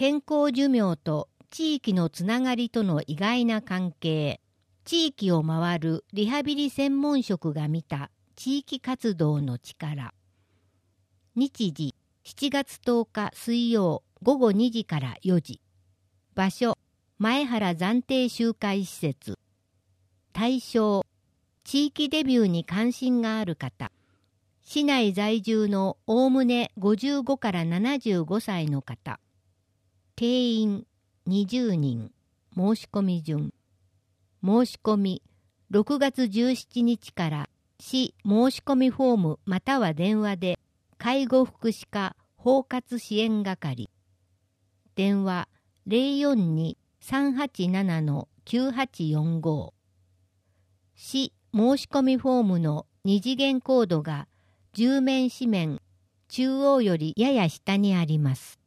健康寿命と地域のつながりとの意外な関係、地域を回るリハビリ専門職が見た地域活動の力。日時7月10日水曜午後2時から4時。場所前原暫定集会施設。対象地域デビューに関心がある方。市内在住のおおむね55から75歳の方。定員20人。申し込み順。申し込み6月17日から市申し込みフォームまたは電話で介護福祉課包括支援係。電話 042-387-9845。市申し込みフォームの二次元コードが10面紙面中央よりやや下にあります。